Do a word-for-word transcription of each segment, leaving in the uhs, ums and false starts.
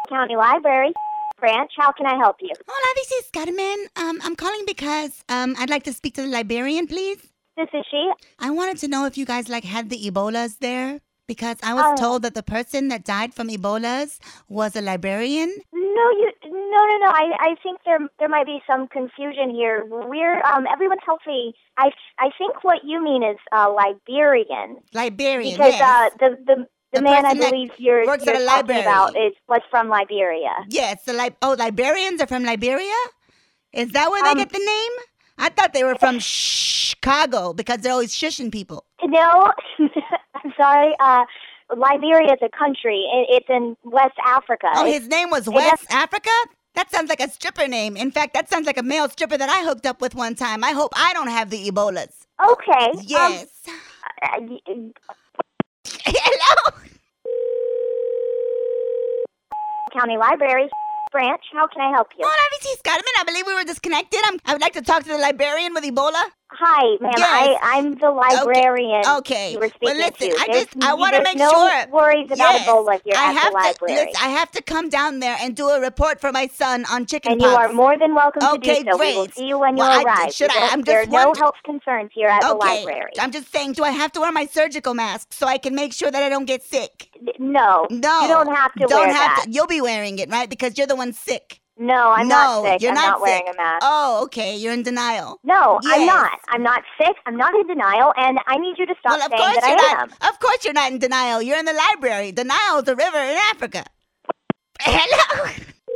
County Library branch. How can I help you? Hola, this is Carmen. Um, I'm calling because um, I'd like to speak to the librarian, please. This is she. I wanted to know if you guys like had the Ebolas there because I was Oh. told that the person that died from Ebolas was a librarian. No, you. No, no, no. I, I think there, there might be some confusion here. We're, um, everyone's healthy. I, I think what you mean is, uh, Liberian. Liberian, Because, yes. uh, the, the, the, The man I person that believe you're, works you're at a talking library. about is was from Liberia. Yes, the li- oh, Liberians are from Liberia? Is that where they Um, get the name? I thought they were from Chicago because they're always shushing people. No, I'm sorry. Uh, Liberia is a country. It, it's in West Africa. Oh, It's- his name was it West does- Africa? That sounds like a stripper name. In fact, that sounds like a male stripper that I hooked up with one time. I hope I don't have the Ebolas. Okay. Yes. Um, uh, Hello? County Library branch. How can I help you? Hola, this is Carmen. I believe we were disconnected. I'm, I would like to talk to the librarian with Ebola. Hi, ma'am. Yes. I, I'm the librarian. Okay. You were Well, speaking listen, to. I There's- just I want to there's make no sure. worries about Yes, Ebola here I at have the to, library. listen, I have to come down there and do a report for my son on chicken and you pox. are more than welcome Okay, to do so. We will great. see you when Well, you I- arrive. should We I- don't- I'm there are just no wonder- health concerns here at the Okay. library. I'm just saying, do I have to wear my surgical mask so I can make sure that I don't get sick? No. No. You don't have to don't wear have that. To, you'll be wearing it, right? Because you're the one sick. No, I'm no, not sick. you're I'm not, not wearing sick. a mask. Oh, okay. You're in denial. No, I'm Yes. not. I'm not sick. I'm not in denial, and I need you to stop Well, of saying course that you're I not. am. Of course you're not in denial. You're in the library. The Nile is a river in Africa. Hello.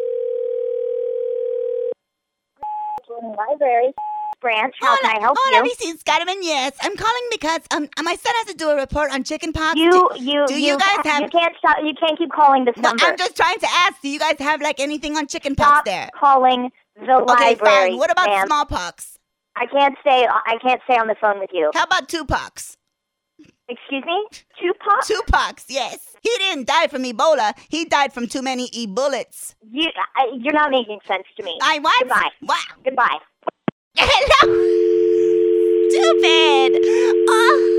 Library branch. How can I help Hola, you? this is Carmen. Yes, I'm calling because um my son has to do a report on chicken pox. You, Do- you, do you guys have- You can't stop. You can't keep calling this No, number. I'm just trying to ask. Do you guys have like anything on chicken pox Stop there? calling the Okay, library. fine. What about ma'am. smallpox? I can't stay. I can't stay on the phone with you. How about Tupac? Excuse me. Tupac. Tupac, yes. He didn't die from Ebola. He died from too many e-bullets. You, I, you're not making sense to me. I what? Goodbye. What? Goodbye. Hello? Stupid. Oh.